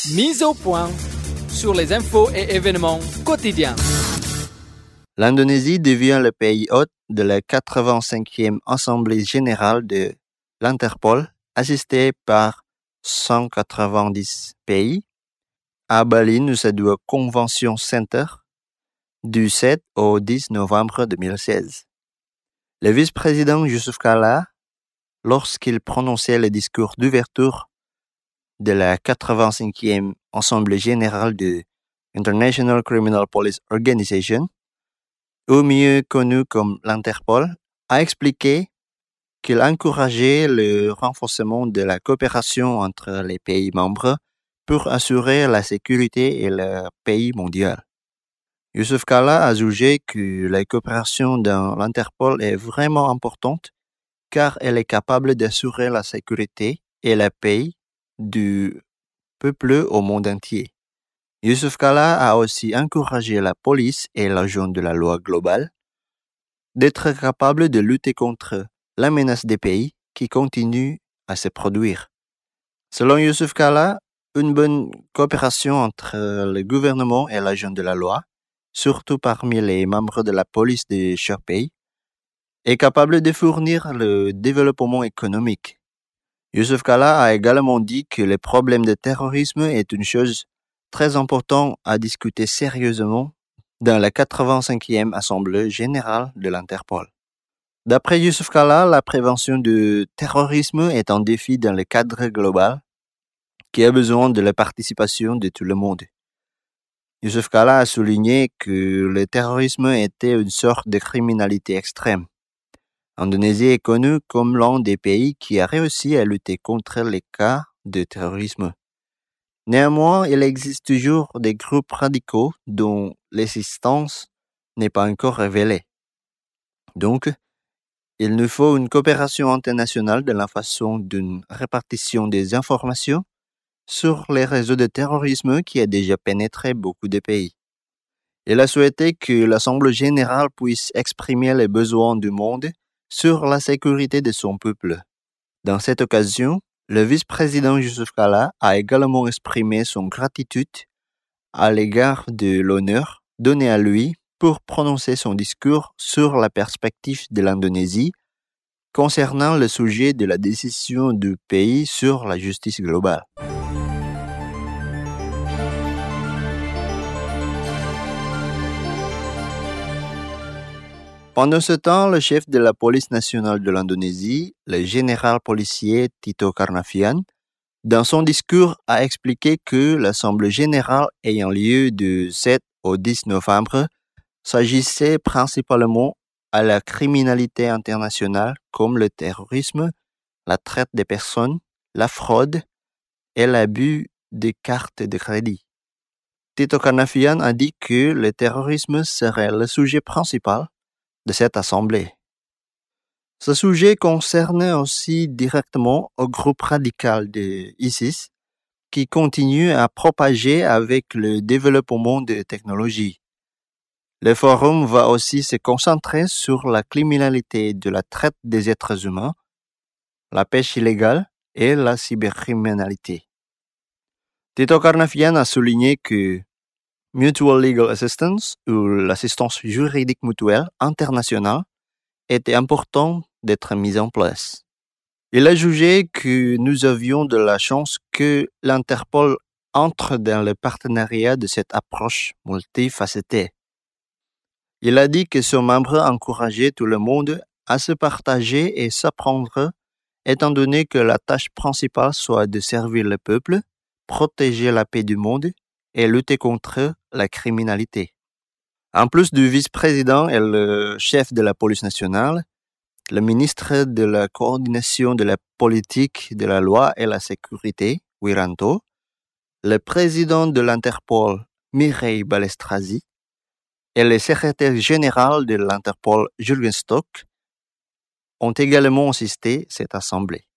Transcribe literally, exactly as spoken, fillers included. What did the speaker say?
Mise au point sur les infos et événements quotidiens. L'Indonésie devient le pays hôte de la quatre-vingt-cinquième Assemblée générale de l'Interpol, assistée par cent quatre-vingt-dix pays, à Bali, Nusa Dua Convention Center, du sept au dix novembre deux mille seize. Le vice-président Yusuf Kala, lorsqu'il prononçait le discours d'ouverture de la quatre-vingt-cinquième Assemblée générale de International Criminal Police Organization, ou mieux connu comme l'Interpol, a expliqué qu'il encourageait le renforcement de la coopération entre les pays membres pour assurer la sécurité et le pays mondial. Yusuf Kala a jugé que la coopération dans l'Interpol est vraiment importante car elle est capable d'assurer la sécurité et la paix du peuple au monde entier. Yusuf Kala a aussi encouragé la police et l'agent de la loi globale d'être capables de lutter contre la menace des pays qui continuent à se produire. Selon Yusuf Kala, une bonne coopération entre le gouvernement et l'agent de la loi, surtout parmi les membres de la police de chaque pays, est capable de fournir le développement économique. Yusuf Kala a également dit que le problème de terrorisme est une chose très importante à discuter sérieusement dans la quatre-vingt-cinquième Assemblée générale de l'Interpol. D'après Yusuf Kala, la prévention du terrorisme est un défi dans le cadre global qui a besoin de la participation de tout le monde. Yusuf Kala a souligné que le terrorisme était une sorte de criminalité extrême. L'Indonésie est connue comme l'un des pays qui a réussi à lutter contre les cas de terrorisme. Néanmoins, il existe toujours des groupes radicaux dont l'existence n'est pas encore révélée. Donc, il nous faut une coopération internationale de la façon d'une répartition des informations sur les réseaux de terrorisme qui a déjà pénétré beaucoup de pays. Il a souhaité que l'Assemblée générale puisse exprimer les besoins du monde sur la sécurité de son peuple. Dans cette occasion, le vice-président Yusuf Kala a également exprimé son gratitude à l'égard de l'honneur donné à lui pour prononcer son discours sur la perspective de l'Indonésie concernant le sujet de la décision du pays sur la justice globale. Pendant ce temps, le chef de la police nationale de l'Indonésie, le général policier Tito Karnavian, dans son discours a expliqué que l'Assemblée générale ayant lieu du sept au dix novembre s'agissait principalement à la criminalité internationale comme le terrorisme, la traite des personnes, la fraude et l'abus des cartes de crédit. Tito Karnavian a dit que le terrorisme serait le sujet principal de cette assemblée. Ce sujet concerne aussi directement au groupe radical de ISIS qui continue à propager avec le développement des technologies. Le forum va aussi se concentrer sur la criminalité de la traite des êtres humains, la pêche illégale et la cybercriminalité. Tito Karnavian a souligné que Mutual Legal Assistance ou l'assistance juridique mutuelle internationale était important d'être mise en place. Il a jugé que nous avions de la chance que l'Interpol entre dans le partenariat de cette approche multifacetée. Il a dit que son membre encourageait tout le monde à se partager et s'apprendre, étant donné que la tâche principale soit de servir le peuple, protéger la paix du monde et lutter contre la criminalité. En plus du vice-président et le chef de la police nationale, le ministre de la coordination de la politique de la loi et la sécurité, Wiranto, le président de l'Interpol, Mireille Balestrazi, et le secrétaire général de l'Interpol, Jürgen Stock, ont également assisté à cette assemblée.